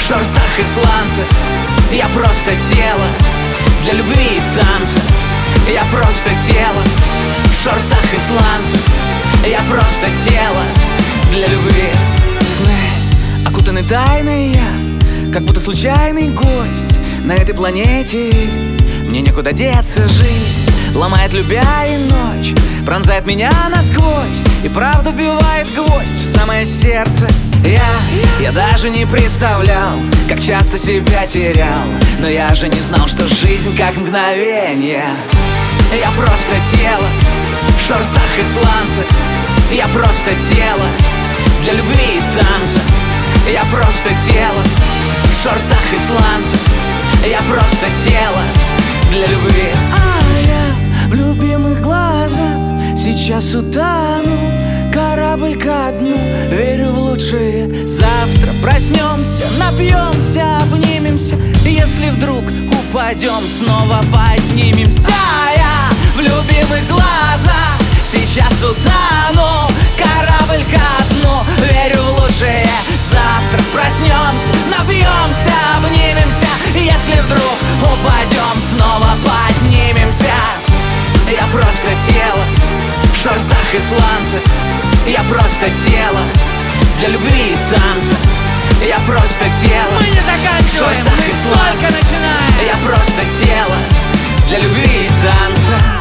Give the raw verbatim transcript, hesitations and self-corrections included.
шортах и сланцах. Я просто тело для любви и танца. Я просто тело в шортах и сланцах. Я просто тело для любви. Сны окутаны тайной, я как будто случайный гость на этой планете. Мне некуда деться, жизнь ломает, любя, и ночь пронзает меня насквозь, и правда вбивает гвоздь в самое сердце. Я, я даже не представлял, как часто себя терял, но я же не знал, что жизнь как мгновение. Я просто тело в шортах и сланцах. Я просто тело для любви и танца. Я просто тело в шортах и сланцах. Я просто тело для любви. А я в любимых глазах сейчас утону, корабль ко дну, верю в лучшее. Завтра проснемся, напьемся, обнимемся. Если вдруг упадем, снова поднимемся. Я в любимых глазах сейчас утону, корабль ко дну, верю в лучшее. Завтра проснемся, напьемся, обнимемся. Если вдруг упадем, снова поднимемся. Я просто тело в шортах и сланцах. Я просто тело для любви и танца. Я просто тело. Мы не заканчиваем, мы только начинаем. Я просто тело для любви и танца.